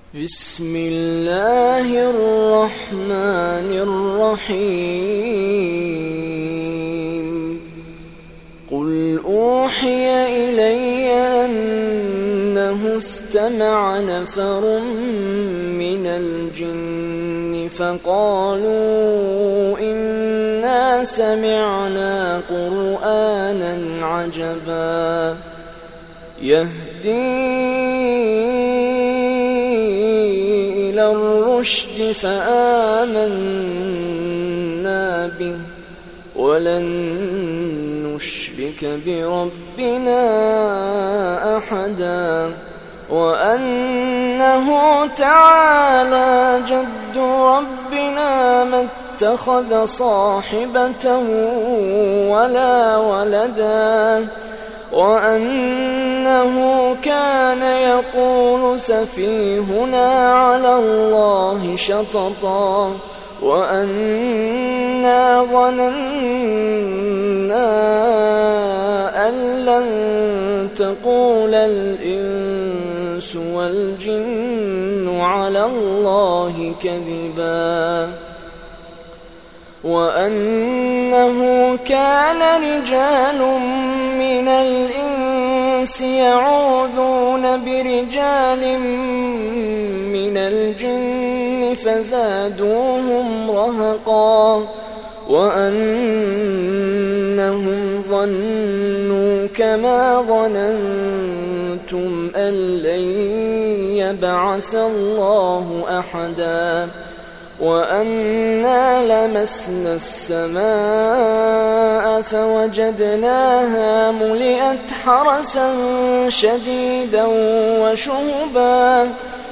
بسم الله الرحمن الرحيم قل أوحي إلي أنه استمع نفر من الجن فقالوا إنا سمعنا قرآنا عجبا يهدي إلى الرشد فآمنا به ولن نشرك بربنا أحدا وأنه تعالى جد ربنا ما اتخذ صاحبة ولا ولدا وأنه كان يقول سفيهنا على الله شططا وأنا ظننا أن لن تقول الإنس والجن على الله كذبا وأنه كان رجال من الإنس يعوذون برجال من الجن فزادوهم رهقا وأنهم ظنوا كما ظننتم أن لن يبعث الله أحدا وأنا لمسنا السماء فوجدناها ملئت حرسا شديدا وشهبا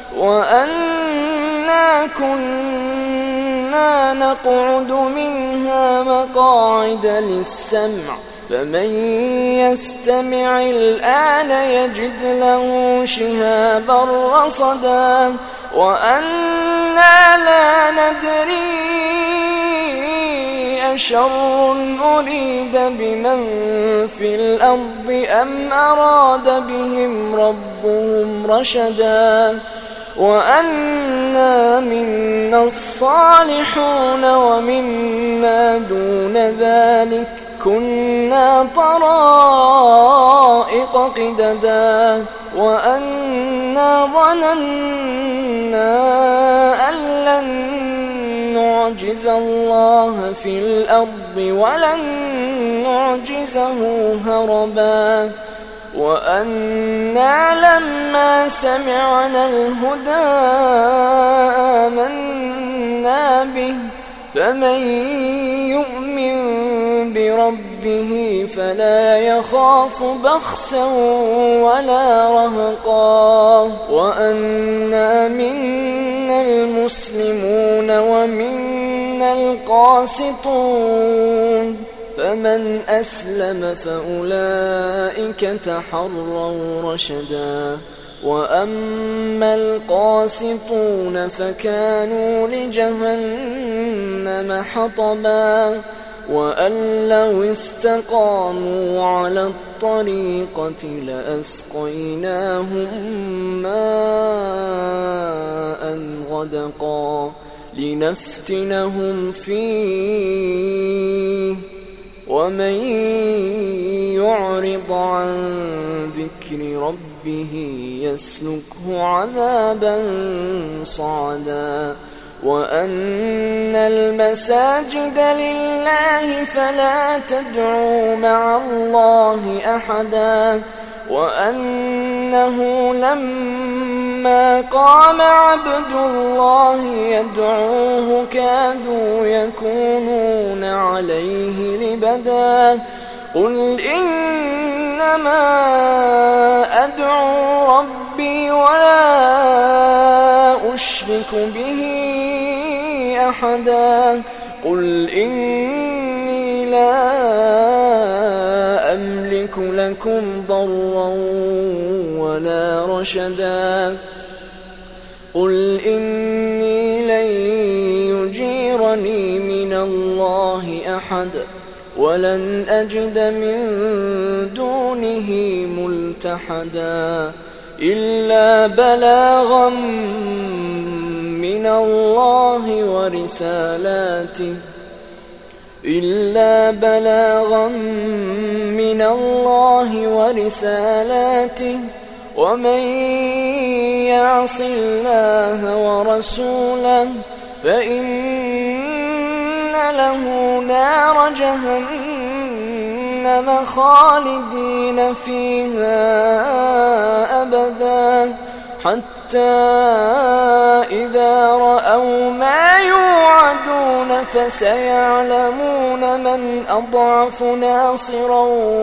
وأنا كنا نقعد منها مقاعد للسمع فمن يستمع الآن يجد له شهابا رصدا وأنا لا ندري أشر أريد بمن في الأرض أم أراد بهم ربهم رشدا وأنا منا الصالحون ومنا دون ذلك كنا طرائق قددا وأنا ظننا أن لن نعجز الله في الأرض ولن نعجزه هربا وأنا لما سمعنا الهدى آمنا به فمن يؤمن بربه فلا يخاف بخسا ولا رهقا وأنا منا المسلمون ومنا القاسطون فمن أسلم فأولئك تحروا رشدا وأما القاسطون فكانوا لجهنم حطبا وأن لو استقاموا على الطريقة لأسقيناهم ماء غدقا لنفتنهم فيه ومن يعرض عن ذكر ربه يسلكه عذابا صعدا وأن المساجد لله فلا تدعوا مع الله أحدا وأنه لما قام عبد الله يدعوه كادوا يكونون عليه لبدا قل إنما أدعو ربي ولا أشرك به أحدا قل إني لا أملك لكم ضرا ولا رشدا قل إني لن يجيرني من الله أحد ولن أجد من دونه ملتحدا إلا بلاغا الله ورسالاته إلا بلاغا من الله ورسالاته ومن يعص الله ورسوله فإن له نار جهنم خالدين فيها أبدا حتى إذا رأوا ما يوعدون فسيعلمون من أضعف ناصرا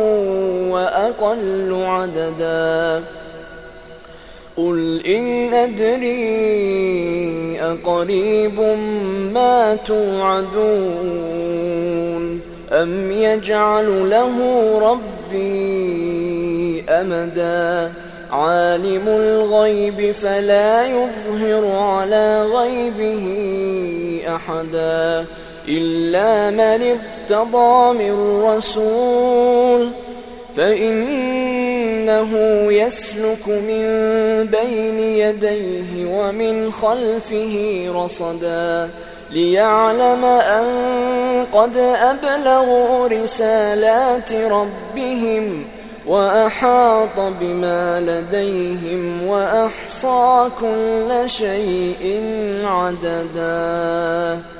وأقل عددا قل إن أدري أقريب ما توعدون أم يجعل له ربي أمدا عالم الغيب فلا يظهر على غيبه أحدا إلا من ارتضى من رسول فإنه يسلك من بين يديه ومن خلفه رصدا ليعلم أن قد أبلغوا رسالات ربهم وأحاط بما لديهم وأحصى كل شيء عددا.